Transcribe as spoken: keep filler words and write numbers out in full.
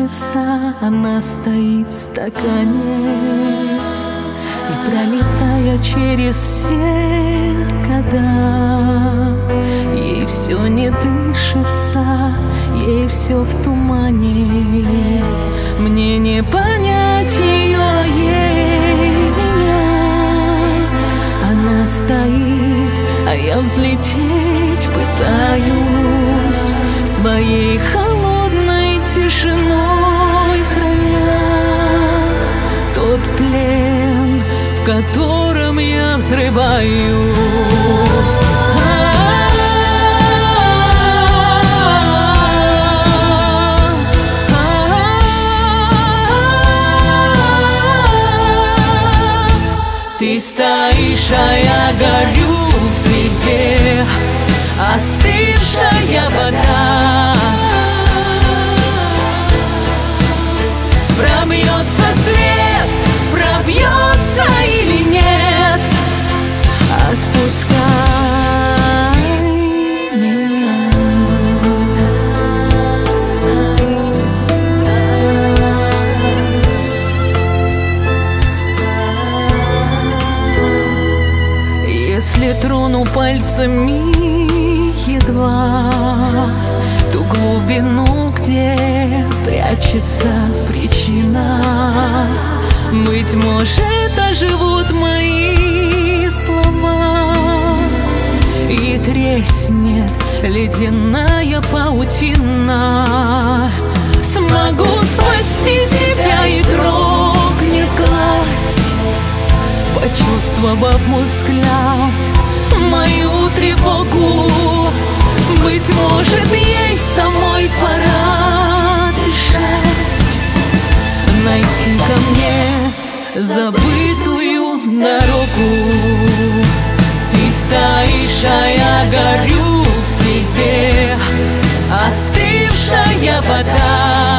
дышится, она стоит в стакане, и, пролетая через все года, ей все не дышится, ей все в тумане. Мне не понять ее, ей меня. Она стоит, а я взлететь пытаюсь, своей холодной тишиной храня тот плен, в котором я взрываюсь. Ты стоишь, а я горю в себе, остывшая вода. Пробьется свет, пробьется или нет, отпускай меня. Если трону пальцами едва ту глубину, где прячется причина, быть может, оживут мои слова, и треснет ледяная паутина. Смогу спасти себя, и дрогнет гладь, почувствовав мой взгляд, мою тревогу. Быть может, ей самой пора дышать, найти ко мне забытую дорогу. Ты стоишь, а я горю в себе, остывшая вода.